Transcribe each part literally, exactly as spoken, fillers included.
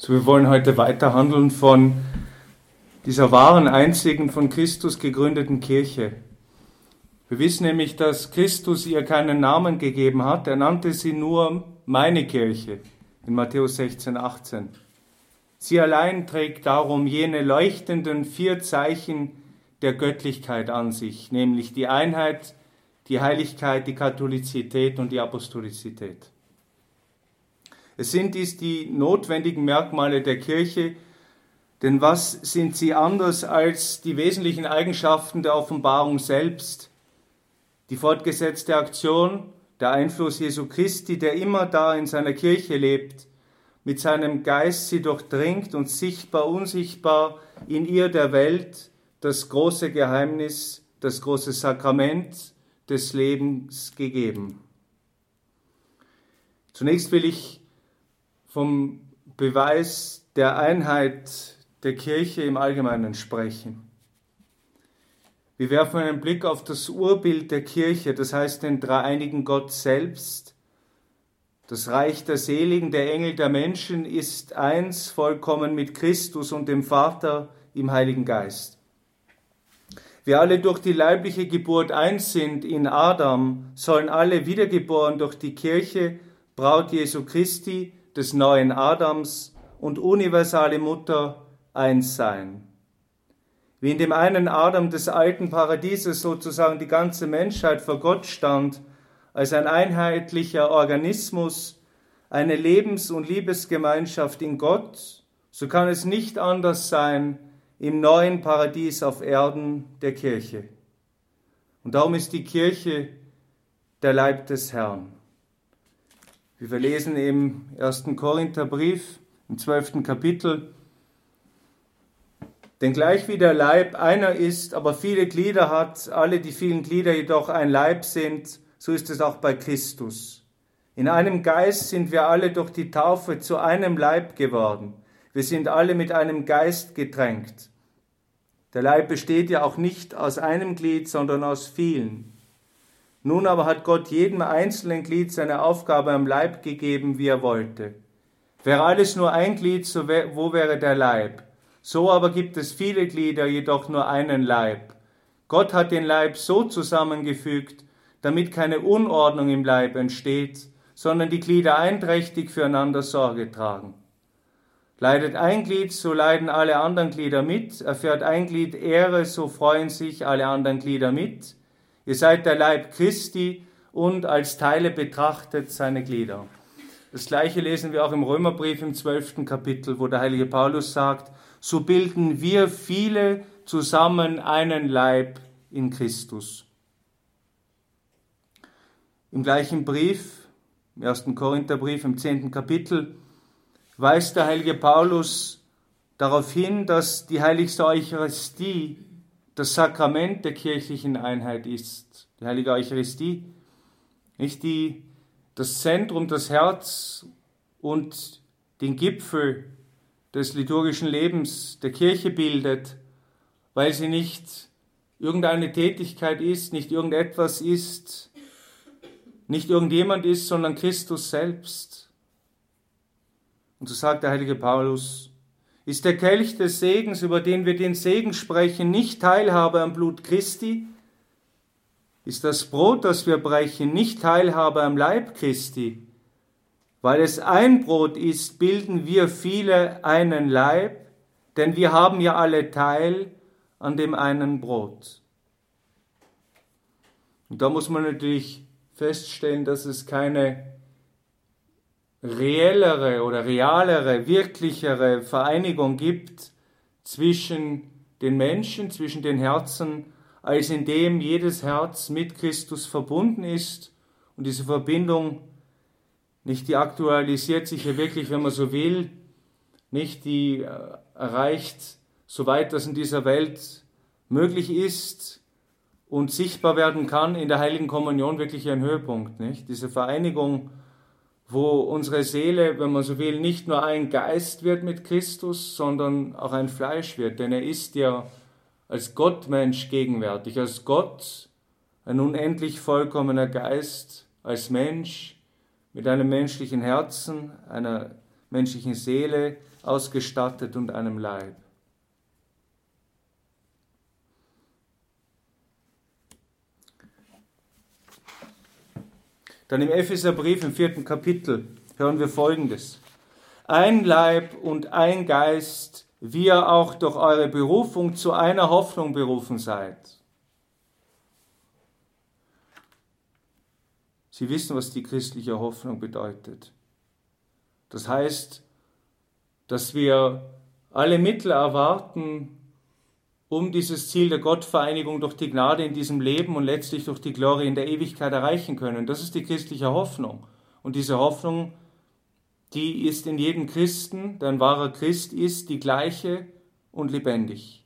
So, wir wollen heute weiter handeln von dieser wahren, einzigen, von Christus gegründeten Kirche. Wir wissen nämlich, dass Christus ihr keinen Namen gegeben hat. Er nannte sie nur meine Kirche in Matthäus sechzehn, achtzehn. Sie allein trägt darum jene leuchtenden vier Zeichen der Göttlichkeit an sich, nämlich die Einheit, die Heiligkeit, die Katholizität und die Apostolizität. Es sind dies die notwendigen Merkmale der Kirche, denn was sind sie anders als die wesentlichen Eigenschaften der Offenbarung selbst? Die fortgesetzte Aktion, der Einfluss Jesu Christi, der immer da in seiner Kirche lebt, mit seinem Geist sie durchdringt und sichtbar, unsichtbar in ihr der Welt das große Geheimnis, das große Sakrament des Lebens gegeben. Zunächst will ich vom Beweis der Einheit der Kirche im Allgemeinen sprechen. Wir werfen einen Blick auf das Urbild der Kirche, das heißt den dreieinigen Gott selbst. Das Reich der Seligen, der Engel, der Menschen ist eins, vollkommen mit Christus und dem Vater im Heiligen Geist. Wir alle durch die leibliche Geburt eins sind in Adam, sollen alle wiedergeboren durch die Kirche, Braut Jesu Christi, des neuen Adams und universale Mutter eins sein. Wie in dem einen Adam des alten Paradieses sozusagen die ganze Menschheit vor Gott stand, als ein einheitlicher Organismus, eine Lebens- und Liebesgemeinschaft in Gott, so kann es nicht anders sein im neuen Paradies auf Erden der Kirche. Und darum ist die Kirche der Leib des Herrn. Wie wir lesen im ersten Korintherbrief, im zwölften Kapitel, denn gleich wie der Leib einer ist, aber viele Glieder hat, alle die vielen Glieder jedoch ein Leib sind, so ist es auch bei Christus. In einem Geist sind wir alle durch die Taufe zu einem Leib geworden. Wir sind alle mit einem Geist getränkt. Der Leib besteht ja auch nicht aus einem Glied, sondern aus vielen. Nun aber hat Gott jedem einzelnen Glied seine Aufgabe am Leib gegeben, wie er wollte. Wäre alles nur ein Glied, so wär, wo wäre der Leib? So aber gibt es viele Glieder, jedoch nur einen Leib. Gott hat den Leib so zusammengefügt, damit keine Unordnung im Leib entsteht, sondern die Glieder einträchtig füreinander Sorge tragen. Leidet ein Glied, so leiden alle anderen Glieder mit. Erfährt ein Glied Ehre, so freuen sich alle anderen Glieder mit. Ihr seid der Leib Christi und als Teile betrachtet seine Glieder. Das Gleiche lesen wir auch im Römerbrief im zwölften Kapitel, wo der heilige Paulus sagt, so bilden wir viele zusammen einen Leib in Christus. Im gleichen Brief, im ersten Korintherbrief, im zehnten Kapitel, weist der heilige Paulus darauf hin, dass die heiligste Eucharistie das Sakrament der kirchlichen Einheit ist. Die heilige Eucharistie, nicht die, das Zentrum, das Herz und den Gipfel des liturgischen Lebens der Kirche bildet, weil sie nicht irgendeine Tätigkeit ist, nicht irgendetwas ist, nicht irgendjemand ist, sondern Christus selbst. Und so sagt der heilige Paulus, ist der Kelch des Segens, über den wir den Segen sprechen, nicht Teilhabe am Blut Christi? Ist das Brot, das wir brechen, nicht Teilhabe am Leib Christi? Weil es ein Brot ist, bilden wir viele einen Leib, denn wir haben ja alle Teil an dem einen Brot. Und da muss man natürlich feststellen, dass es keine reellere oder realere, wirklichere Vereinigung gibt zwischen den Menschen, zwischen den Herzen, als indem jedes Herz mit Christus verbunden ist. Und diese Verbindung, nicht die aktualisiert sich ja wirklich, wenn man so will, nicht die erreicht, soweit das in dieser Welt möglich ist und sichtbar werden kann, in der Heiligen Kommunion wirklich ein Höhepunkt, nicht? Diese Vereinigung, wo unsere Seele, wenn man so will, nicht nur ein Geist wird mit Christus, sondern auch ein Fleisch wird. Denn er ist ja als Gottmensch gegenwärtig, als Gott, ein unendlich vollkommener Geist, als Mensch, mit einem menschlichen Herzen, einer menschlichen Seele ausgestattet und einem Leib. Dann im Epheserbrief im vierten Kapitel hören wir Folgendes. Ein Leib und ein Geist, wie ihr auch durch eure Berufung zu einer Hoffnung berufen seid. Sie wissen, was die christliche Hoffnung bedeutet. Das heißt, dass wir alle Mittel erwarten, um dieses Ziel der Gottvereinigung durch die Gnade in diesem Leben und letztlich durch die Glorie in der Ewigkeit erreichen können. Das ist die christliche Hoffnung. Und diese Hoffnung, die ist in jedem Christen, der ein wahrer Christ ist, die gleiche und lebendig.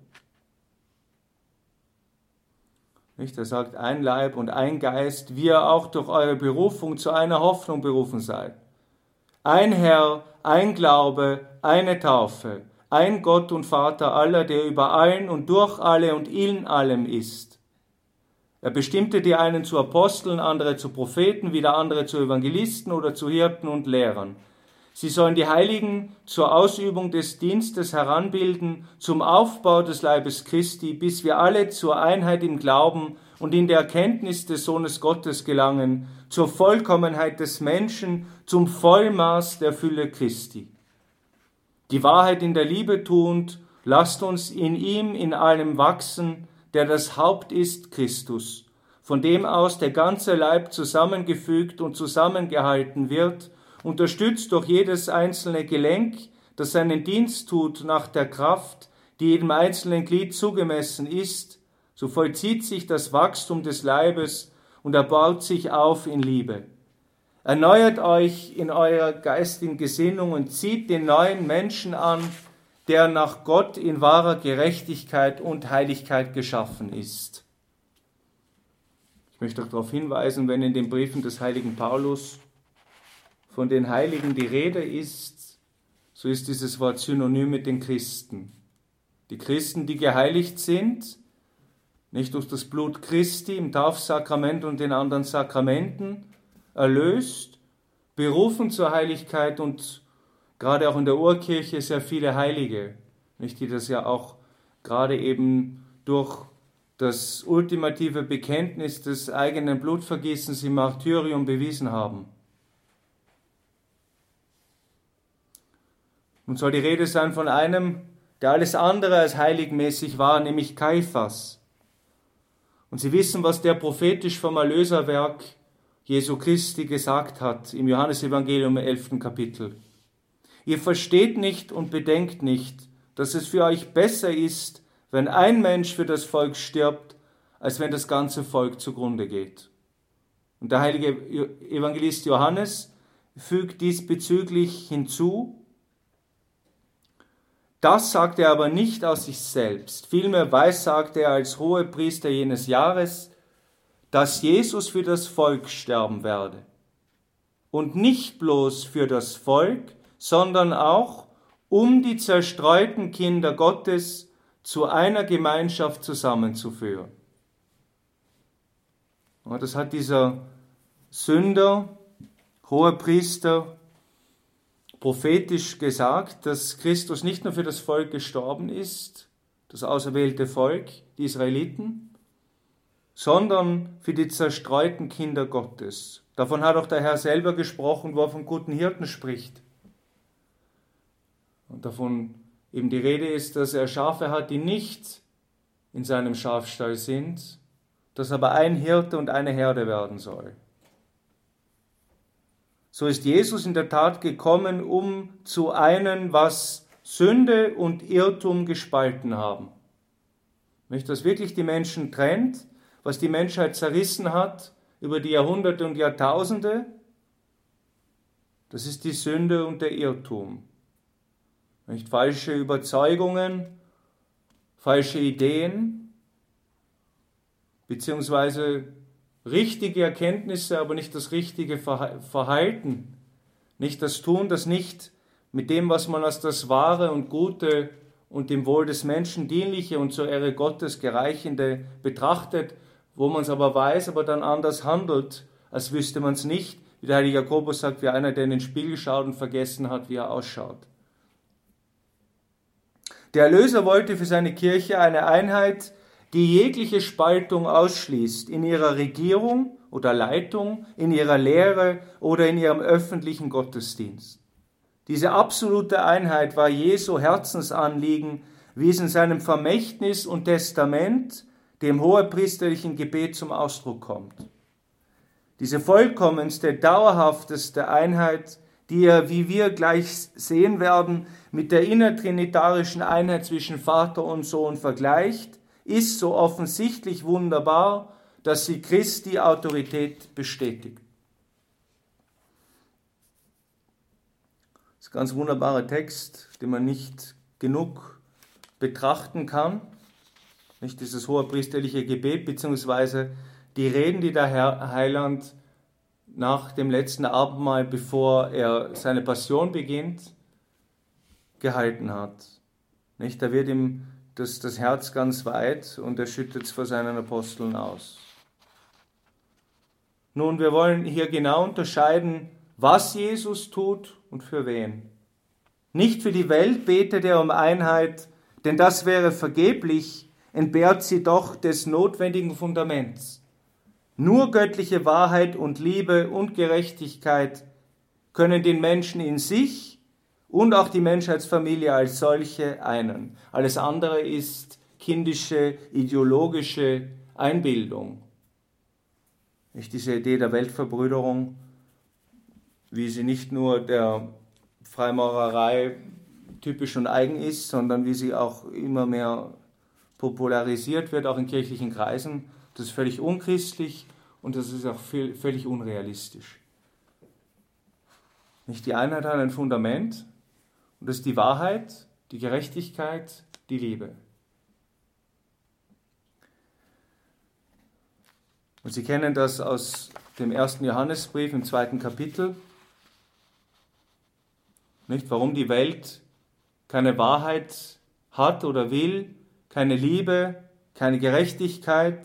Nicht? Er sagt, ein Leib und ein Geist, wie ihr auch durch eure Berufung zu einer Hoffnung berufen seid. Ein Herr, ein Glaube, eine Taufe, ein Gott und Vater aller, der über allen und durch alle und in allem ist. Er bestimmte die einen zu Aposteln, andere zu Propheten, wieder andere zu Evangelisten oder zu Hirten und Lehrern. Sie sollen die Heiligen zur Ausübung des Dienstes heranbilden, zum Aufbau des Leibes Christi, bis wir alle zur Einheit im Glauben und in der Erkenntnis des Sohnes Gottes gelangen, zur Vollkommenheit des Menschen, zum Vollmaß der Fülle Christi. Die Wahrheit in der Liebe tuend, lasst uns in ihm in allem wachsen, der das Haupt ist, Christus, von dem aus der ganze Leib zusammengefügt und zusammengehalten wird, unterstützt durch jedes einzelne Gelenk, das seinen Dienst tut nach der Kraft, die jedem einzelnen Glied zugemessen ist, so vollzieht sich das Wachstum des Leibes und er baut sich auf in Liebe. Erneuert euch in eurer geistigen Gesinnung und zieht den neuen Menschen an, der nach Gott in wahrer Gerechtigkeit und Heiligkeit geschaffen ist. Ich möchte auch darauf hinweisen, wenn in den Briefen des heiligen Paulus von den Heiligen die Rede ist, so ist dieses Wort synonym mit den Christen. Die Christen, die geheiligt sind, nicht durch das Blut Christi im Taufsakrament und den anderen Sakramenten, erlöst, berufen zur Heiligkeit und gerade auch in der Urkirche sehr viele Heilige, nicht, die das ja auch gerade eben durch das ultimative Bekenntnis des eigenen Blutvergießens im Martyrium bewiesen haben. Nun soll die Rede sein von einem, der alles andere als heiligmäßig war, nämlich Kaiphas. Und Sie wissen, was der prophetisch vom Erlöserwerk Jesu Christi gesagt hat im Johannesevangelium im elften Kapitel. Ihr versteht nicht und bedenkt nicht, dass es für euch besser ist, wenn ein Mensch für das Volk stirbt, als wenn das ganze Volk zugrunde geht. Und der heilige Evangelist Johannes fügt diesbezüglich hinzu, das sagt er aber nicht aus sich selbst. Vielmehr weissagt er als Hohepriester jenes Jahres, dass Jesus für das Volk sterben werde. Und nicht bloß für das Volk, sondern auch, um die zerstreuten Kinder Gottes zu einer Gemeinschaft zusammenzuführen. Und das hat dieser Sünder, Hohepriester, prophetisch gesagt, dass Christus nicht nur für das Volk gestorben ist, das auserwählte Volk, die Israeliten, sondern für die zerstreuten Kinder Gottes. Davon hat auch der Herr selber gesprochen, wo er vom guten Hirten spricht. Und davon eben die Rede ist, dass er Schafe hat, die nicht in seinem Schafstall sind, dass aber ein Hirte und eine Herde werden soll. So ist Jesus in der Tat gekommen, um zu einen, was Sünde und Irrtum gespalten haben. Nicht, was wirklich die Menschen trennt, was die Menschheit zerrissen hat über die Jahrhunderte und Jahrtausende, das ist die Sünde und der Irrtum. Nicht falsche Überzeugungen, falsche Ideen, beziehungsweise richtige Erkenntnisse, aber nicht das richtige Verhalten, nicht das Tun, das nicht mit dem, was man als das Wahre und Gute und dem Wohl des Menschen dienliche und zur Ehre Gottes gereichende betrachtet, wo man es aber weiß, aber dann anders handelt, als wüsste man es nicht, wie der heilige Jakobus sagt, wie einer, der in den Spiegel schaut und vergessen hat, wie er ausschaut. Der Erlöser wollte für seine Kirche eine Einheit, die jegliche Spaltung ausschließt, in ihrer Regierung oder Leitung, in ihrer Lehre oder in ihrem öffentlichen Gottesdienst. Diese absolute Einheit war Jesu Herzensanliegen, wie es in seinem Vermächtnis und Testament, dem hohepriesterlichen Gebet, zum Ausdruck kommt. Diese vollkommenste, dauerhafteste Einheit, die er, wie wir gleich sehen werden, mit der innertrinitarischen Einheit zwischen Vater und Sohn vergleicht, ist so offensichtlich wunderbar, dass sie Christi Autorität bestätigt. Das ist ein ganz wunderbarer Text, den man nicht genug betrachten kann. Nicht dieses hohepriesterliche Gebet, beziehungsweise die Reden, die der Herr Heiland nach dem letzten Abendmahl, bevor er seine Passion beginnt, gehalten hat. Nicht? Da wird ihm das, das Herz ganz weit und er schüttet es vor seinen Aposteln aus. Nun, wir wollen hier genau unterscheiden, was Jesus tut und für wen. Nicht für die Welt betet er um Einheit, denn das wäre vergeblich, entbehrt sie doch des notwendigen Fundaments. Nur göttliche Wahrheit und Liebe und Gerechtigkeit können den Menschen in sich und auch die Menschheitsfamilie als solche einen. Alles andere ist kindische, ideologische Einbildung. Nicht diese Idee der Weltverbrüderung, wie sie nicht nur der Freimaurerei typisch und eigen ist, sondern wie sie auch immer mehr popularisiert wird, auch in kirchlichen Kreisen. Das ist völlig unchristlich und das ist auch viel, völlig unrealistisch. Nicht die Einheit hat ein Fundament und das ist die Wahrheit, die Gerechtigkeit, die Liebe. Und Sie kennen das aus dem ersten Johannesbrief im zweiten Kapitel. Nicht, warum die Welt keine Wahrheit hat oder will, keine Liebe, keine Gerechtigkeit.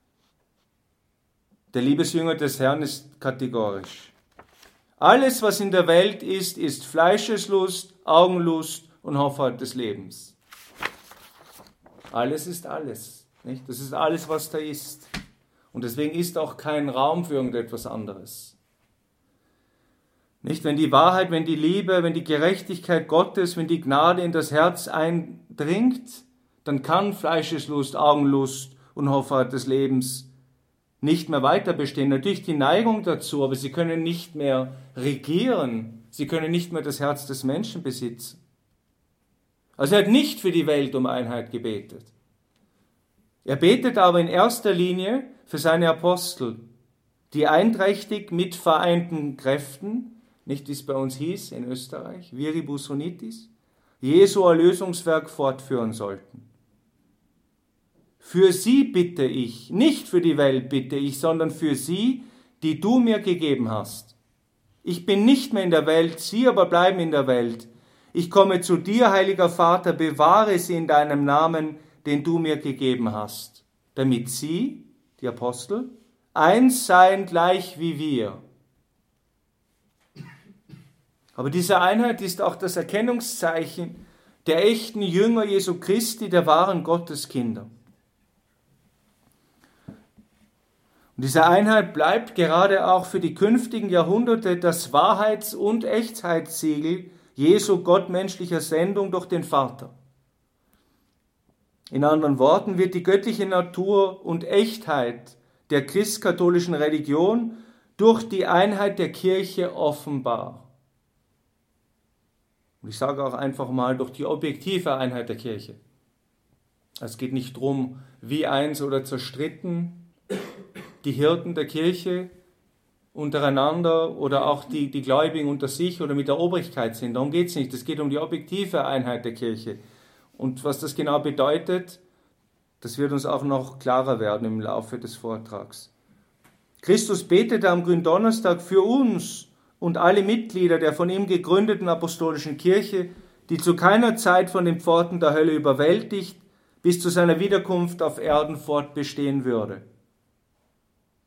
Der Liebesjünger des Herrn ist kategorisch. Alles, was in der Welt ist, ist Fleischeslust, Augenlust und Hoffart des Lebens. Alles ist alles. Nicht? Das ist alles, was da ist. Und deswegen ist auch kein Raum für irgendetwas anderes. Nicht, wenn die Wahrheit, wenn die Liebe, wenn die Gerechtigkeit Gottes, wenn die Gnade in das Herz eindringt, dann kann Fleischeslust, Augenlust und Hoffart des Lebens nicht mehr weiter bestehen. Natürlich die Neigung dazu, aber sie können nicht mehr regieren. Sie können nicht mehr das Herz des Menschen besitzen. Also er hat nicht für die Welt um Einheit gebetet. Er betet aber in erster Linie für seine Apostel, die einträchtig mit vereinten Kräften, nicht wie es bei uns hieß in Österreich, Viribus Unitis, Jesu Erlösungswerk fortführen sollten. Für sie bitte ich, nicht für die Welt bitte ich, sondern für sie, die du mir gegeben hast. Ich bin nicht mehr in der Welt, sie aber bleiben in der Welt. Ich komme zu dir, heiliger Vater, bewahre sie in deinem Namen, den du mir gegeben hast, damit sie, die Apostel, eins seien gleich wie wir. Aber diese Einheit ist auch das Erkennungszeichen der echten Jünger Jesu Christi, der wahren Gotteskinder. Und diese Einheit bleibt gerade auch für die künftigen Jahrhunderte das Wahrheits- und Echtheitssiegel Jesu gottmenschlicher Sendung durch den Vater. In anderen Worten wird die göttliche Natur und Echtheit der christkatholischen Religion durch die Einheit der Kirche offenbar. Und ich sage auch einfach mal durch die objektive Einheit der Kirche. Es geht nicht darum, wie eins oder zerstritten die Hirten der Kirche untereinander oder auch die, die Gläubigen unter sich oder mit der Obrigkeit sind. Darum geht es nicht. Es geht um die objektive Einheit der Kirche. Und was das genau bedeutet, das wird uns auch noch klarer werden im Laufe des Vortrags. Christus betete am Gründonnerstag für uns und alle Mitglieder der von ihm gegründeten apostolischen Kirche, die zu keiner Zeit von den Pforten der Hölle überwältigt, bis zu seiner Wiederkunft auf Erden fortbestehen würde.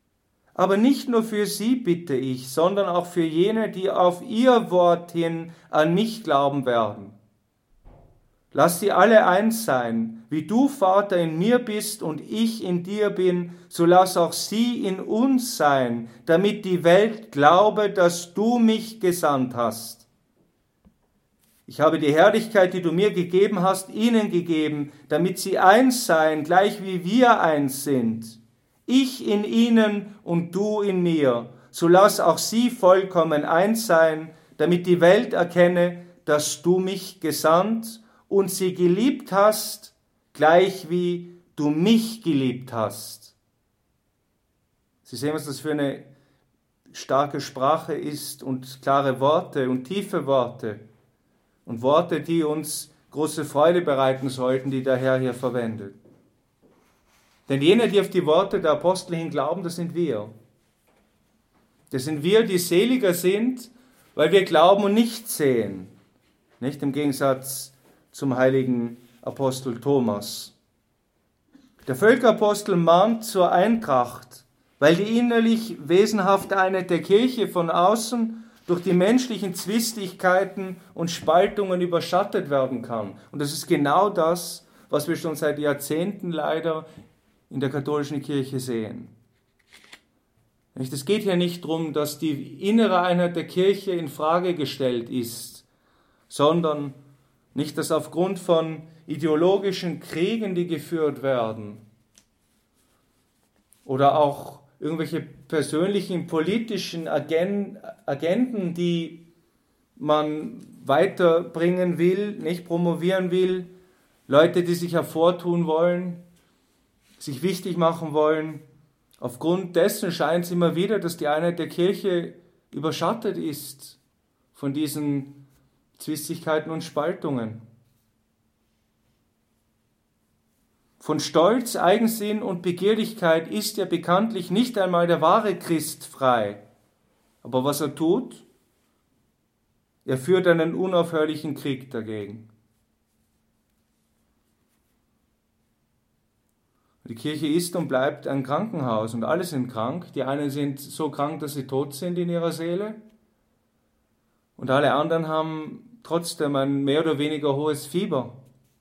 Aber nicht nur für sie bitte ich, sondern auch für jene, die auf ihr Wort hin an mich glauben werden. Lass sie alle eins sein, wie du, Vater, in mir bist und ich in dir bin, so lass auch sie in uns sein, damit die Welt glaube, dass du mich gesandt hast. Ich habe die Herrlichkeit, die du mir gegeben hast, ihnen gegeben, damit sie eins seien, gleich wie wir eins sind. Ich in ihnen und du in mir, so lass auch sie vollkommen eins sein, damit die Welt erkenne, dass du mich gesandt und sie geliebt hast, gleich wie du mich geliebt hast. Sie sehen, was das für eine starke Sprache ist und klare Worte und tiefe Worte und Worte, die uns große Freude bereiten sollten, die der Herr hier verwendet. Denn jene, die auf die Worte der Apostel hin glauben, das sind wir. Das sind wir, die seliger sind, weil wir glauben und nicht sehen. Nicht im Gegensatz zum heiligen Apostel Thomas. Der Völkerapostel mahnt zur Eintracht, weil die innerlich wesenhafte Einheit der Kirche von außen durch die menschlichen Zwistigkeiten und Spaltungen überschattet werden kann. Und das ist genau das, was wir schon seit Jahrzehnten leider in der katholischen Kirche sehen. Es geht hier nicht darum, dass die innere Einheit der Kirche in Frage gestellt ist, sondern nicht, dass aufgrund von ideologischen Kriegen, die geführt werden, oder auch irgendwelche persönlichen politischen Agenden, die man weiterbringen will, nicht promovieren will, Leute, die sich hervortun wollen, sich wichtig machen wollen. Aufgrund dessen scheint es immer wieder, dass die Einheit der Kirche überschattet ist von diesen Zwistigkeiten und Spaltungen. Von Stolz, Eigensinn und Begehrlichkeit ist ja bekanntlich nicht einmal der wahre Christ frei. Aber was er tut? Er führt einen unaufhörlichen Krieg dagegen. Die Kirche ist und bleibt ein Krankenhaus und alle sind krank. Die einen sind so krank, dass sie tot sind in ihrer Seele und alle anderen haben trotzdem ein mehr oder weniger hohes Fieber.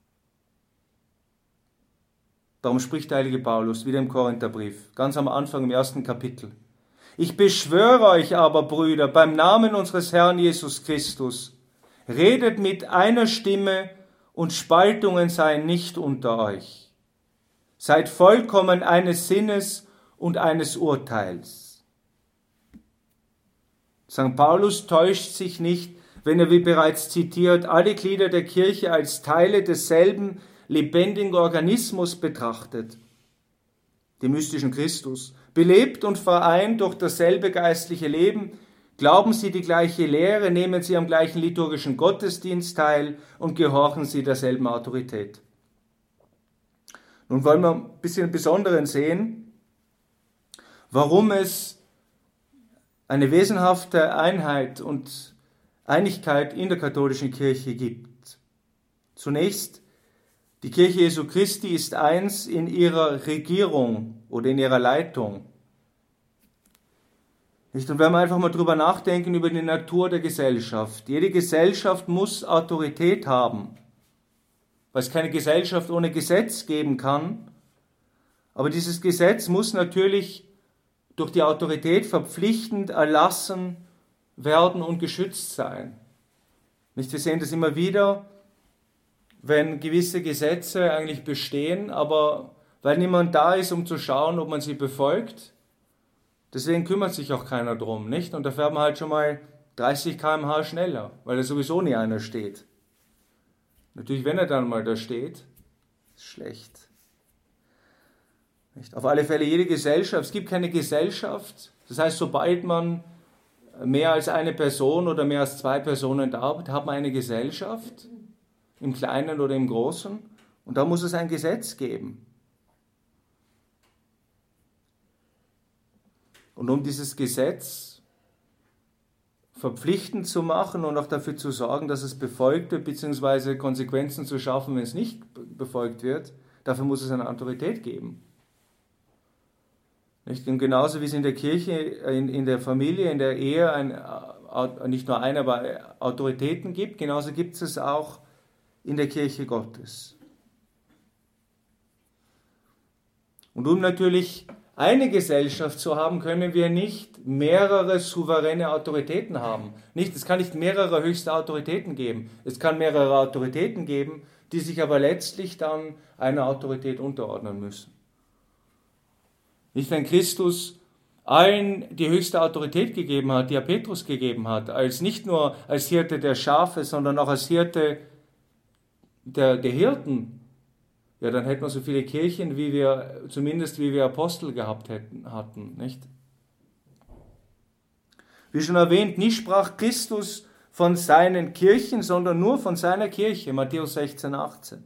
Darum spricht der heilige Paulus wieder im Korintherbrief, ganz am Anfang im ersten Kapitel. Ich beschwöre euch aber, Brüder, beim Namen unseres Herrn Jesus Christus, redet mit einer Stimme und Spaltungen seien nicht unter euch. Seid vollkommen eines Sinnes und eines Urteils. Sankt Paulus täuscht sich nicht, wenn er, wie bereits zitiert, alle Glieder der Kirche als Teile desselben lebendigen Organismus betrachtet, dem mystischen Christus. Belebt und vereint durch dasselbe geistliche Leben, glauben sie die gleiche Lehre, nehmen sie am gleichen liturgischen Gottesdienst teil und gehorchen sie derselben Autorität. Nun wollen wir ein bisschen im Besonderen sehen, warum es eine wesenhafte Einheit und Einigkeit in der katholischen Kirche gibt. Zunächst, die Kirche Jesu Christi ist eins in ihrer Regierung oder in ihrer Leitung. Nicht? Und wenn wir einfach mal drüber nachdenken, über die Natur der Gesellschaft. Jede Gesellschaft muss Autorität haben, weil es keine Gesellschaft ohne Gesetz geben kann. Aber dieses Gesetz muss natürlich durch die Autorität verpflichtend erlassen werden und geschützt sein. Nicht? Wir sehen das immer wieder, wenn gewisse Gesetze eigentlich bestehen, aber weil niemand da ist, um zu schauen, ob man sie befolgt, deswegen kümmert sich auch keiner drum, nicht? Und da fährt man halt schon mal dreißig Kilometer pro Stunde schneller, weil da sowieso nie einer steht. Natürlich, wenn er dann mal da steht, ist schlecht. Nicht? Auf alle Fälle jede Gesellschaft, es gibt keine Gesellschaft, das heißt, sobald man mehr als eine Person oder mehr als zwei Personen da hat, hat man eine Gesellschaft, im Kleinen oder im Großen, und da muss es ein Gesetz geben. Und um dieses Gesetz verpflichtend zu machen und auch dafür zu sorgen, dass es befolgt wird, beziehungsweise Konsequenzen zu schaffen, wenn es nicht befolgt wird, dafür muss es eine Autorität geben. Nicht? Und genauso wie es in der Kirche, in, in der Familie, in der Ehe ein, nicht nur eine, aber Autoritäten gibt, genauso gibt es es auch in der Kirche Gottes. Und um natürlich eine Gesellschaft zu haben, können wir nicht mehrere souveräne Autoritäten haben. Nicht, es kann nicht mehrere höchste Autoritäten geben. Es kann mehrere Autoritäten geben, die sich aber letztlich dann einer Autorität unterordnen müssen. Nicht, wenn Christus allen die höchste Autorität gegeben hat, die er Petrus gegeben hat, als nicht nur als Hirte der Schafe, sondern auch als Hirte der, der Hirten, ja, dann hätten wir so viele Kirchen, wie wir, zumindest wie wir Apostel gehabt hätten, hatten, nicht? Wie schon erwähnt, nie sprach Christus von seinen Kirchen, sondern nur von seiner Kirche, Matthäus sechzehn, achtzehn.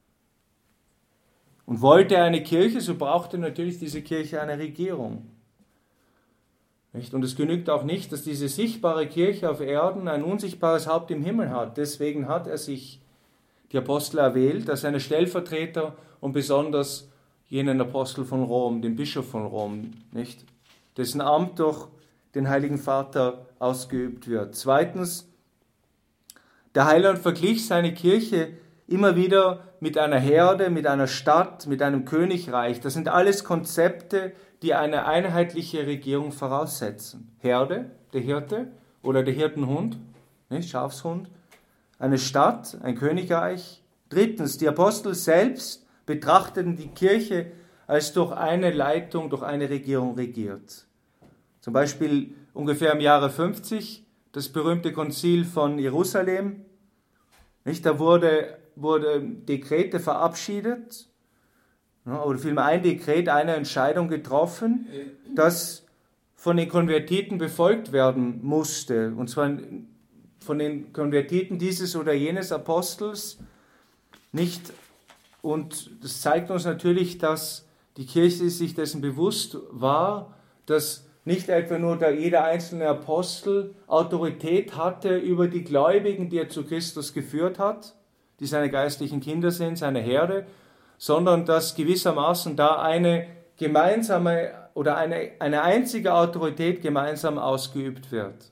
Und wollte er eine Kirche, so brauchte natürlich diese Kirche eine Regierung. Nicht? Und es genügt auch nicht, dass diese sichtbare Kirche auf Erden ein unsichtbares Haupt im Himmel hat. Deswegen hat er sich die Apostel erwählt, als seine Stellvertreter und besonders jenen Apostel von Rom, den Bischof von Rom, nicht? Dessen Amt durch den Heiligen Vater ausgeübt wird. Zweitens, der Heiland verglich seine Kirche immer wieder mit einer Herde, mit einer Stadt, mit einem Königreich. Das sind alles Konzepte, die eine einheitliche Regierung voraussetzen. Herde, der Hirte oder der Hirtenhund, nicht? Schafshund. Eine Stadt, ein Königreich. Drittens, die Apostel selbst betrachteten die Kirche als durch eine Leitung, durch eine Regierung regiert. Zum Beispiel ungefähr im Jahre fünfzig, das berühmte Konzil von Jerusalem. Nicht, da wurde, wurde Dekrete verabschiedet, oder vielmehr ein Dekret, eine Entscheidung getroffen, das von den Konvertiten befolgt werden musste. Und zwar von den Konvertiten dieses oder jenes Apostels nicht. Und das zeigt uns natürlich, dass die Kirche sich dessen bewusst war, dass nicht etwa nur der, jeder einzelne Apostel Autorität hatte über die Gläubigen, die er zu Christus geführt hat, die seine geistlichen Kinder sind, seine Herde, sondern dass gewissermaßen da eine gemeinsame oder eine, eine einzige Autorität gemeinsam ausgeübt wird.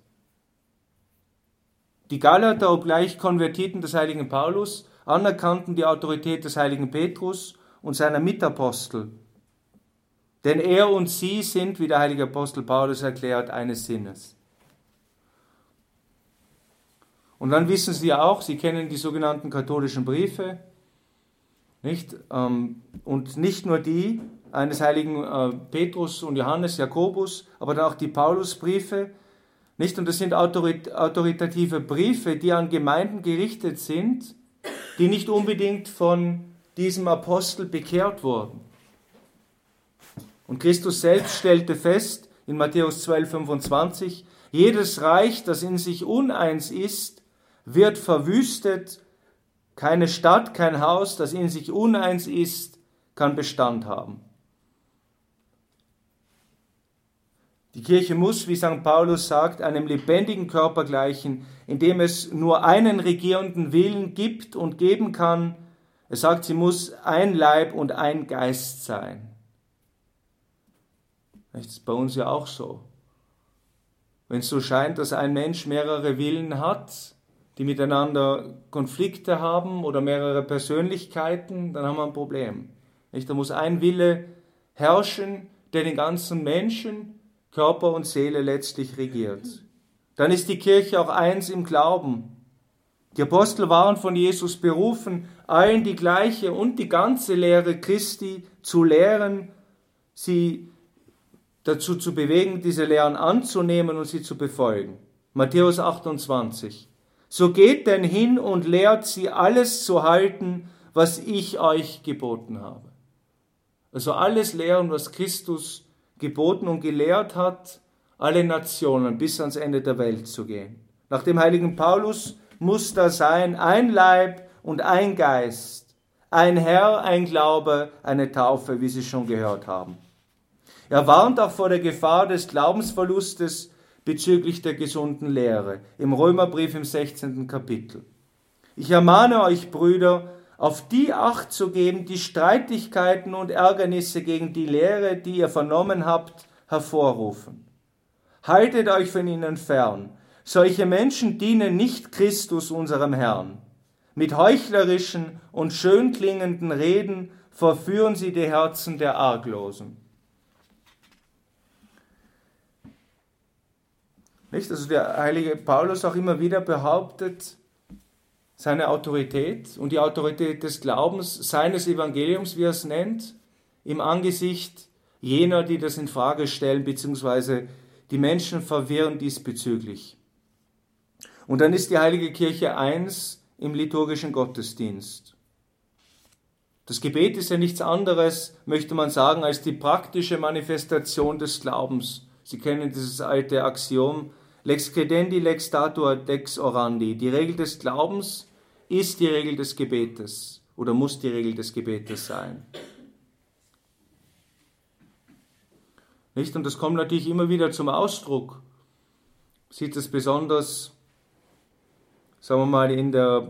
Die Galater, obgleich Konvertiten des heiligen Paulus, anerkannten die Autorität des heiligen Petrus und seiner Mitapostel. Denn er und sie sind, wie der heilige Apostel Paulus erklärt, eines Sinnes. Und dann wissen Sie auch, Sie kennen die sogenannten katholischen Briefe, nicht? Und nicht nur die eines heiligen Petrus und Johannes, Jakobus, aber dann auch die Paulusbriefe. Nicht? Und das sind autorit- autoritative Briefe, die an Gemeinden gerichtet sind, die nicht unbedingt von diesem Apostel bekehrt wurden. Und Christus selbst stellte fest, in Matthäus zwölf, fünfundzwanzig, jedes Reich, das in sich uneins ist, wird verwüstet. Keine Stadt, kein Haus, das in sich uneins ist, kann Bestand haben. Die Kirche muss, wie Sankt Paulus sagt, einem lebendigen Körper gleichen, in dem es nur einen regierenden Willen gibt und geben kann. Er sagt, sie muss ein Leib und ein Geist sein. Das ist bei uns ja auch so. Wenn es so scheint, dass ein Mensch mehrere Willen hat, die miteinander Konflikte haben oder mehrere Persönlichkeiten, dann haben wir ein Problem. Da muss ein Wille herrschen, der den ganzen Menschen, Körper und Seele letztlich regiert. Dann ist die Kirche auch eins im Glauben. Die Apostel waren von Jesus berufen, allen die gleiche und die ganze Lehre Christi zu lehren, sie dazu zu bewegen, diese Lehren anzunehmen und sie zu befolgen. Matthäus achtundzwanzig. So geht denn hin und lehrt sie alles zu halten, was ich euch geboten habe. Also alles lehren, was Christus geboten und gelehrt hat, alle Nationen bis ans Ende der Welt zu gehen. Nach dem heiligen Paulus muss da sein ein Leib und ein Geist, ein Herr, ein Glaube, eine Taufe, wie Sie schon gehört haben. Er warnt auch vor der Gefahr des Glaubensverlustes bezüglich der gesunden Lehre, im Römerbrief im sechzehnten Kapitel. Ich ermahne euch, Brüder, auf die Acht zu geben, die Streitigkeiten und Ärgernisse gegen die Lehre, die ihr vernommen habt, hervorrufen. Haltet euch von ihnen fern. Solche Menschen dienen nicht Christus, unserem Herrn. Mit heuchlerischen und schön klingenden Reden verführen sie die Herzen der Arglosen. Nicht? Also der heilige Paulus auch immer wieder behauptet, seine Autorität und die Autorität des Glaubens, seines Evangeliums, wie er es nennt, im Angesicht jener, die das in Frage stellen, beziehungsweise die Menschen verwirren diesbezüglich. Und dann ist die Heilige Kirche eins im liturgischen Gottesdienst. Das Gebet ist ja nichts anderes, möchte man sagen, als die praktische Manifestation des Glaubens. Sie kennen dieses alte Axiom, lex credendi, lex datur, lex orandi. Die Regel des Glaubens ist die Regel des Gebetes oder muss die Regel des Gebetes sein. Nicht? Und das kommt natürlich immer wieder zum Ausdruck. Sieht es besonders, sagen wir mal, in der,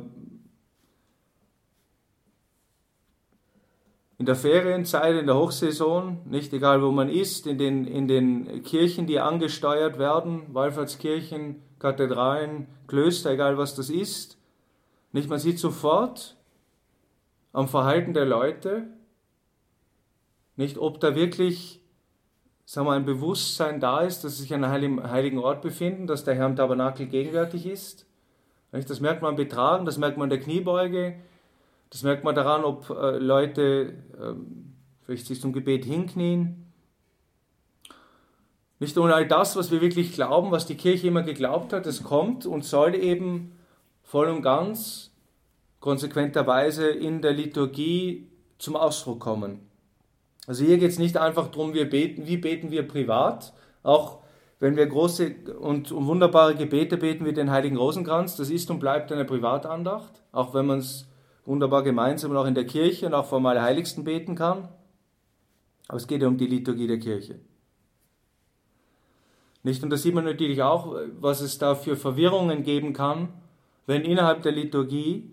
in der Ferienzeit, in der Hochsaison, nicht egal wo man ist, in den, in den Kirchen, die angesteuert werden, Wallfahrtskirchen, Kathedralen, Klöster, egal was das ist, nicht, man sieht sofort am Verhalten der Leute, nicht, ob da wirklich, sagen wir, ein Bewusstsein da ist, dass sie sich an einem heiligen Ort befinden, dass der Herr im Tabernakel gegenwärtig ist. Das merkt man am Betragen, das merkt man an der Kniebeuge, das merkt man daran, ob äh, Leute äh, vielleicht sich zum Gebet hinknien. Nicht nur all das, was wir wirklich glauben, was die Kirche immer geglaubt hat, es kommt und soll eben voll und ganz, konsequenterweise in der Liturgie zum Ausdruck kommen. Also hier geht es nicht einfach darum, wir beten, wie beten wir privat, auch wenn wir große und wunderbare Gebete beten wie den Heiligen Rosenkranz, das ist und bleibt eine Privatandacht, auch wenn man es wunderbar gemeinsam und auch in der Kirche und auch vor dem Allerheiligsten beten kann. Aber es geht ja um die Liturgie der Kirche. Nicht? Und da sieht man natürlich auch, was es da für Verwirrungen geben kann, wenn innerhalb der Liturgie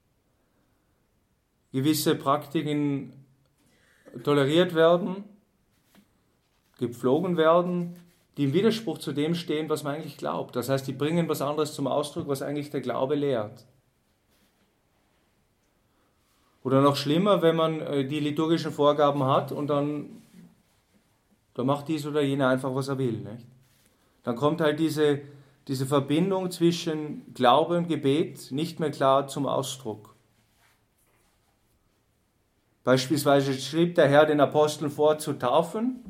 gewisse Praktiken toleriert werden, gepflogen werden, die im Widerspruch zu dem stehen, was man eigentlich glaubt. Das heißt, die bringen was anderes zum Ausdruck, was eigentlich der Glaube lehrt. Oder noch schlimmer, wenn man die liturgischen Vorgaben hat und dann, dann macht dies oder jener einfach, was er will. Nicht? Dann kommt halt diese, diese Verbindung zwischen Glaube und Gebet nicht mehr klar zum Ausdruck. Beispielsweise schrieb der Herr den Aposteln vor, zu taufen.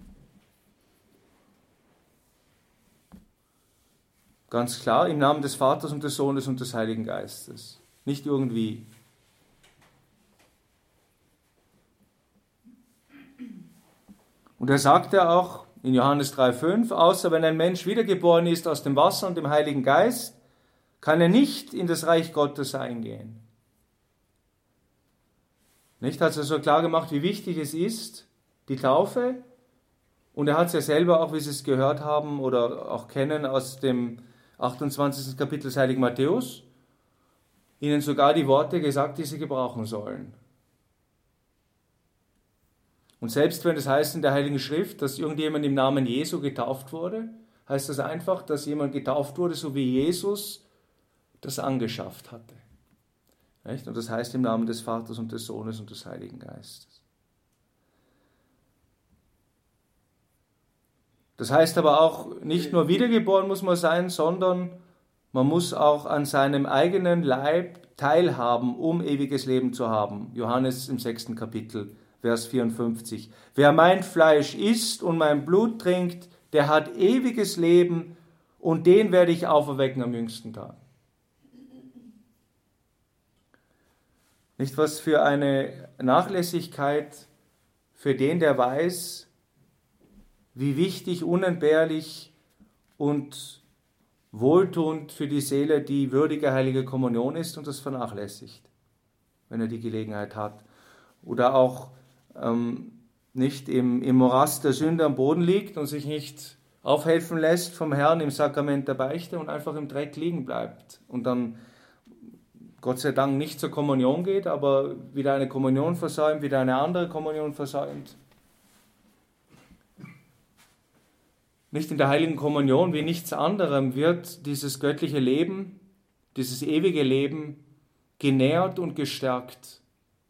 Ganz klar, im Namen des Vaters und des Sohnes und des Heiligen Geistes. Nicht irgendwie. Und er sagte auch in Johannes drei fünf, außer wenn ein Mensch wiedergeboren ist aus dem Wasser und dem Heiligen Geist, kann er nicht in das Reich Gottes eingehen. Nicht? Hat er so klar gemacht, wie wichtig es ist, die Taufe. Und er hat es ja selber auch, wie Sie es gehört haben oder auch kennen aus dem achtundzwanzigsten Kapitel des Heiligen Matthäus, ihnen sogar die Worte gesagt, die sie gebrauchen sollen. Und selbst wenn es heißt in der Heiligen Schrift, dass irgendjemand im Namen Jesu getauft wurde, heißt das einfach, dass jemand getauft wurde, so wie Jesus das angeschafft hatte. Und das heißt im Namen des Vaters und des Sohnes und des Heiligen Geistes. Das heißt aber auch, nicht nur wiedergeboren muss man sein, sondern man muss auch an seinem eigenen Leib teilhaben, um ewiges Leben zu haben. Johannes im sechsten Kapitel, Vers vierundfünfzig. Wer mein Fleisch isst und mein Blut trinkt, der hat ewiges Leben und den werde ich auferwecken am jüngsten Tag. Nicht, was für eine Nachlässigkeit für den, der weiß, wie wichtig, unentbehrlich und wohltuend für die Seele die würdige heilige Kommunion ist und das vernachlässigt, wenn er die Gelegenheit hat. Oder auch ähm, nicht im, im Morast der Sünde am Boden liegt und sich nicht aufhelfen lässt vom Herrn im Sakrament der Beichte und einfach im Dreck liegen bleibt und dann Gott sei Dank nicht zur Kommunion geht, aber wieder eine Kommunion versäumt, wieder eine andere Kommunion versäumt. Nicht in der heiligen Kommunion, wie nichts anderem, wird dieses göttliche Leben, dieses ewige Leben genährt und gestärkt.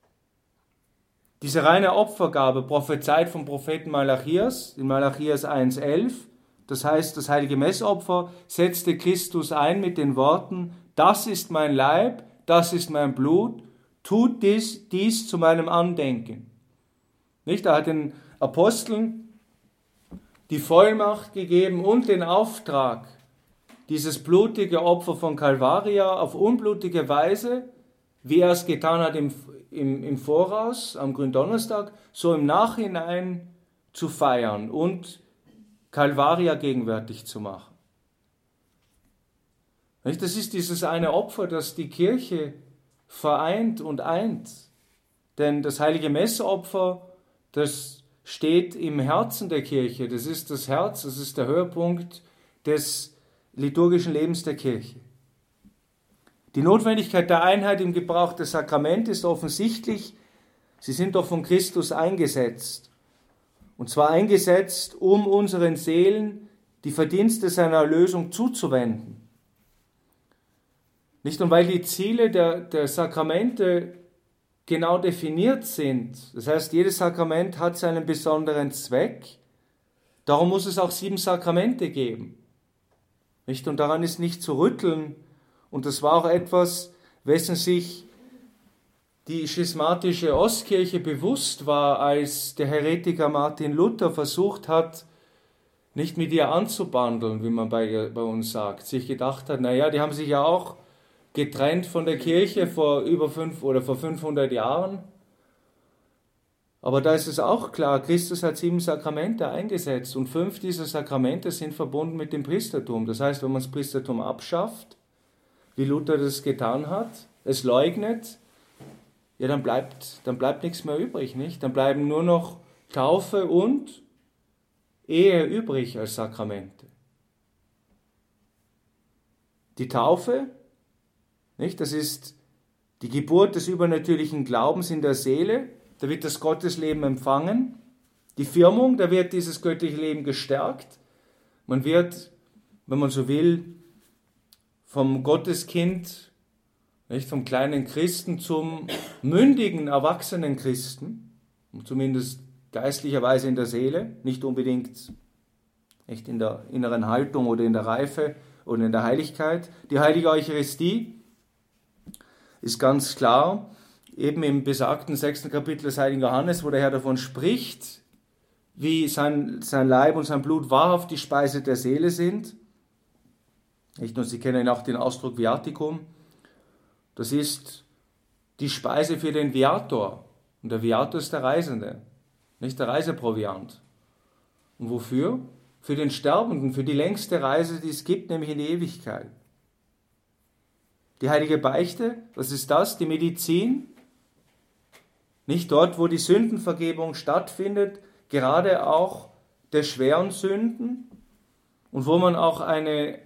Diese reine Opfergabe, prophezeit vom Propheten Malachias, in Malachias eins elf, das heißt, das heilige Messopfer setzte Christus ein mit den Worten, das ist mein Leib, das ist mein Blut, tut dies, dies zu meinem Andenken. Nicht? Er hat den Aposteln die Vollmacht gegeben und den Auftrag, dieses blutige Opfer von Kalvaria auf unblutige Weise, wie er es getan hat im, im, im Voraus, am Gründonnerstag, so im Nachhinein zu feiern und Kalvaria gegenwärtig zu machen. Nicht? Das ist dieses eine Opfer, das die Kirche vereint und eint. Denn das heilige Messopfer, das steht im Herzen der Kirche. Das ist das Herz, das ist der Höhepunkt des liturgischen Lebens der Kirche. Die Notwendigkeit der Einheit im Gebrauch des Sakraments ist offensichtlich. Sie sind doch von Christus eingesetzt. Und zwar eingesetzt, um unseren Seelen die Verdienste seiner Erlösung zuzuwenden. Nicht nur, weil die Ziele der, der Sakramente genau definiert sind. Das heißt, jedes Sakrament hat seinen besonderen Zweck. Darum muss es auch sieben Sakramente geben. Nicht? Und daran ist nicht zu rütteln. Und das war auch etwas, wessen sich die schismatische Ostkirche bewusst war, als der Heretiker Martin Luther versucht hat, nicht mit ihr anzubandeln, wie man bei, ihr, bei uns sagt. Sich gedacht hat, naja, die haben sich ja auch getrennt von der Kirche vor über fünf oder vor fünfhundert Jahren. Aber da ist es auch klar, Christus hat sieben Sakramente eingesetzt und fünf dieser Sakramente sind verbunden mit dem Priestertum. Das heißt, wenn man das Priestertum abschafft, wie Luther das getan hat, es leugnet, ja, dann bleibt, dann bleibt nichts mehr übrig, nicht? Dann bleiben nur noch Taufe und Ehe übrig als Sakramente. Die Taufe, nicht? Das ist die Geburt des übernatürlichen Glaubens in der Seele. Da wird das Gottesleben empfangen. Die Firmung, da wird dieses göttliche Leben gestärkt. Man wird, wenn man so will, vom Gotteskind, nicht, vom kleinen Christen zum mündigen, erwachsenen Christen, zumindest geistlicherweise in der Seele, nicht unbedingt nicht in der inneren Haltung oder in der Reife oder in der Heiligkeit. Die heilige Eucharistie ist ganz klar, eben im besagten sechsten Kapitel des heiligen Johannes, wo der Herr davon spricht, wie sein, sein Leib und sein Blut wahrhaft die Speise der Seele sind. Nicht nur, Sie kennen auch den Ausdruck Viaticum. Das ist die Speise für den Viator. Und der Viator ist der Reisende, nicht der Reiseproviant. Und wofür? Für den Sterbenden, für die längste Reise, die es gibt, nämlich in die Ewigkeit. Die heilige Beichte, was ist das? Die Medizin. Nicht dort, wo die Sündenvergebung stattfindet, gerade auch der schweren Sünden und wo man auch eine,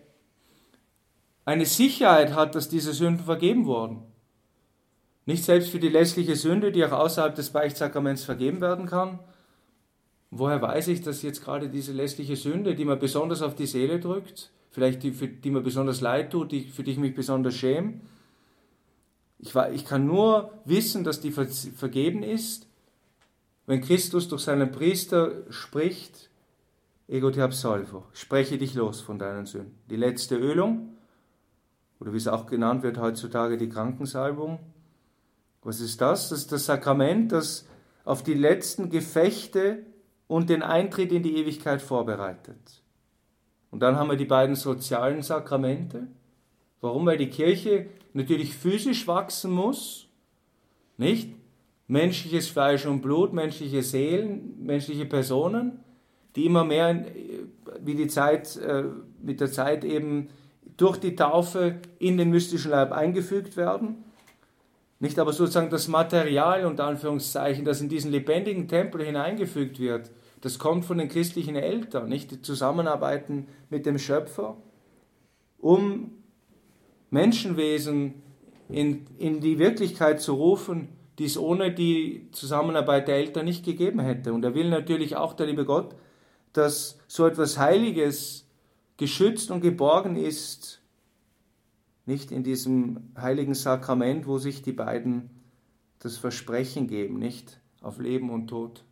eine Sicherheit hat, dass diese Sünden vergeben wurden. Nicht selbst für die lässliche Sünde, die auch außerhalb des Beichtsakraments vergeben werden kann. Woher weiß ich, dass jetzt gerade diese lässliche Sünde, die mir besonders auf die Seele drückt, vielleicht die, für die mir besonders leid tut, die, für die ich mich besonders schäme, ich, ich kann nur wissen, dass die vergeben ist, wenn Christus durch seinen Priester spricht, ego te absolvo, spreche dich los von deinen Sünden. Die letzte Ölung, oder wie es auch genannt wird heutzutage, die Krankensalbung. Was ist das? Das ist das Sakrament, das auf die letzten Gefechte und den Eintritt in die Ewigkeit vorbereitet. Und dann haben wir die beiden sozialen Sakramente. Warum? Weil die Kirche natürlich physisch wachsen muss, nicht? Menschliches Fleisch und Blut, menschliche Seelen, menschliche Personen, die immer mehr wie die Zeit, mit der Zeit eben durch die Taufe in den mystischen Leib eingefügt werden. Nicht aber sozusagen das Material, unter Anführungszeichen, das in diesen lebendigen Tempel hineingefügt wird, das kommt von den christlichen Eltern, nicht? Die zusammenarbeiten mit dem Schöpfer, um Menschenwesen in, in die Wirklichkeit zu rufen, die es ohne die Zusammenarbeit der Eltern nicht gegeben hätte. Und er will natürlich auch, der liebe Gott, dass so etwas Heiliges geschützt und geborgen ist, nicht in diesem heiligen Sakrament, wo sich die beiden das Versprechen geben, nicht auf Leben und Tod.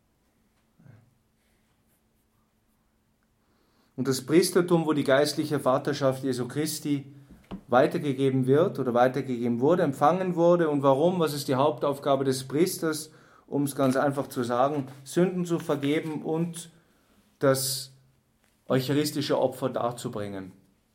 Und das Priestertum, wo die geistliche Vaterschaft Jesu Christi weitergegeben wird oder weitergegeben wurde, empfangen wurde. Und warum? Was ist die Hauptaufgabe des Priesters? Um es ganz einfach zu sagen, Sünden zu vergeben und das eucharistische Opfer darzubringen.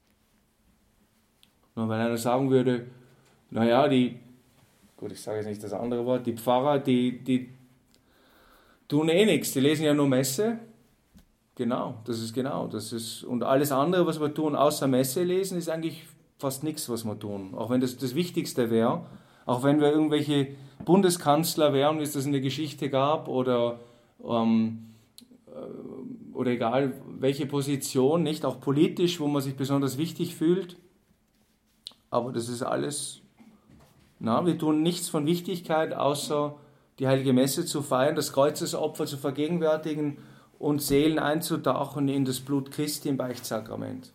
Und wenn einer sagen würde, naja, die, gut, ich sage jetzt nicht das andere Wort, die Pfarrer, die, die tun eh nichts, die lesen ja nur Messe. Genau, das ist genau, das ist, und alles andere, was wir tun, außer Messe lesen, ist eigentlich fast nichts, was wir tun. Auch wenn das das Wichtigste wäre, auch wenn wir irgendwelche Bundeskanzler wären, wie es das in der Geschichte gab, oder, ähm, oder egal welche Position, nicht, auch politisch, wo man sich besonders wichtig fühlt. Aber das ist alles, na, wir tun nichts von Wichtigkeit, außer die Heilige Messe zu feiern, das Kreuzesopfer zu vergegenwärtigen und Seelen einzutauchen in das Blut Christi im Beichtsakrament.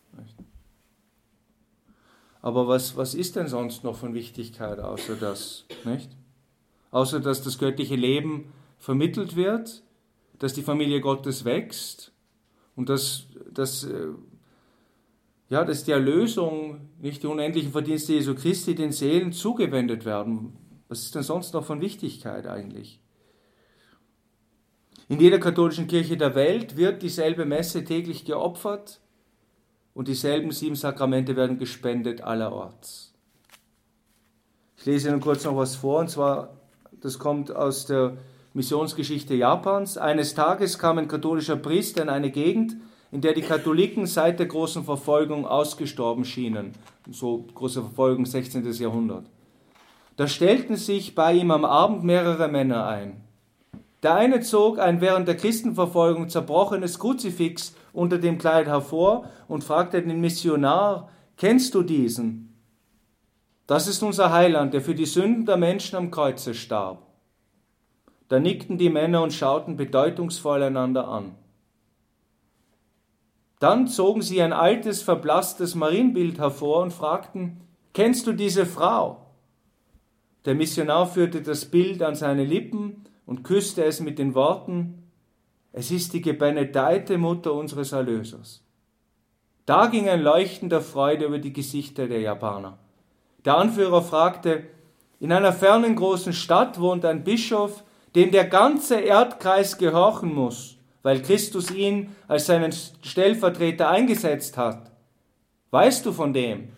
Aber was, was ist denn sonst noch von Wichtigkeit, außer das, nicht? Außer dass das göttliche Leben vermittelt wird, dass die Familie Gottes wächst und dass, dass, ja, dass die Erlösung, nicht die unendlichen Verdienste Jesu Christi, den Seelen zugewendet werden. Was ist denn sonst noch von Wichtigkeit eigentlich? In jeder katholischen Kirche der Welt wird dieselbe Messe täglich geopfert und dieselben sieben Sakramente werden gespendet allerorts. Ich lese Ihnen kurz noch was vor, und zwar, das kommt aus der Missionsgeschichte Japans. Eines Tages kam ein katholischer Priester in eine Gegend, in der die Katholiken seit der großen Verfolgung ausgestorben schienen. So große Verfolgung, sechzehnten Jahrhundert. Da stellten sich bei ihm am Abend mehrere Männer ein. Der eine zog ein während der Christenverfolgung zerbrochenes Kruzifix unter dem Kleid hervor und fragte den Missionar, kennst du diesen? Das ist unser Heiland, der für die Sünden der Menschen am Kreuze starb. Da nickten die Männer und schauten bedeutungsvoll einander an. Dann zogen sie ein altes, verblasstes Marienbild hervor und fragten, kennst du diese Frau? Der Missionar führte das Bild an seine Lippen und küsste es mit den Worten, es ist die gebenedeite Mutter unseres Erlösers. Da ging ein Leuchten der Freude über die Gesichter der Japaner. Der Anführer fragte, in einer fernen großen Stadt wohnt ein Bischof, dem der ganze Erdkreis gehorchen muss, weil Christus ihn als seinen Stellvertreter eingesetzt hat. Weißt du von dem?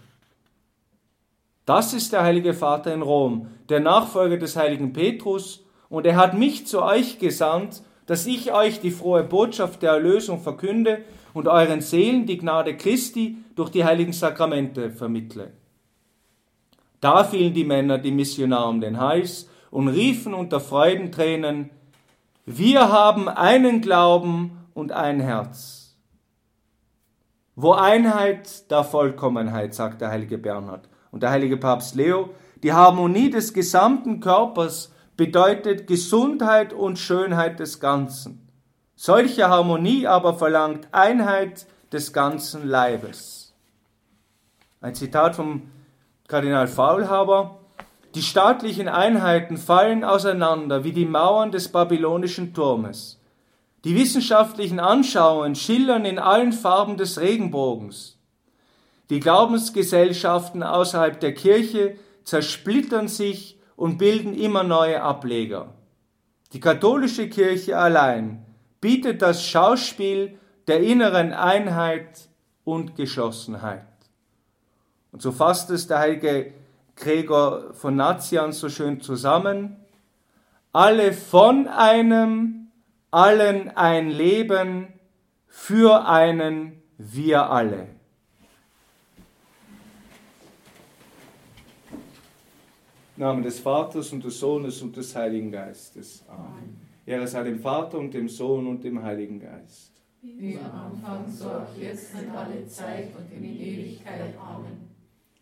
Das ist der Heilige Vater in Rom, der Nachfolger des heiligen Petrus, und er hat mich zu euch gesandt, dass ich euch die frohe Botschaft der Erlösung verkünde und euren Seelen die Gnade Christi durch die heiligen Sakramente vermittle. Da fielen die Männer dem Missionar um den Hals und riefen unter Freudentränen, wir haben einen Glauben und ein Herz. Wo Einheit, da Vollkommenheit, sagt der heilige Bernhard. Und der heilige Papst Leo, die Harmonie des gesamten Körpers bedeutet Gesundheit und Schönheit des Ganzen. Solche Harmonie aber verlangt Einheit des ganzen Leibes. Ein Zitat vom Kardinal Faulhaber. Die staatlichen Einheiten fallen auseinander wie die Mauern des babylonischen Turmes. Die wissenschaftlichen Anschauungen schillern in allen Farben des Regenbogens. Die Glaubensgesellschaften außerhalb der Kirche zersplittern sich und bilden immer neue Ableger. Die katholische Kirche allein bietet das Schauspiel der inneren Einheit und Geschlossenheit. Und so fasst es der heilige Gregor von Nazianz so schön zusammen. Alle von einem, allen ein Leben, für einen, wir alle. Im Namen des Vaters und des Sohnes und des Heiligen Geistes. Amen. Ehre sei dem Vater und dem Sohn und dem Heiligen Geist. Wie am Anfang, so auch jetzt und alle Zeit und in Ewigkeit. Amen.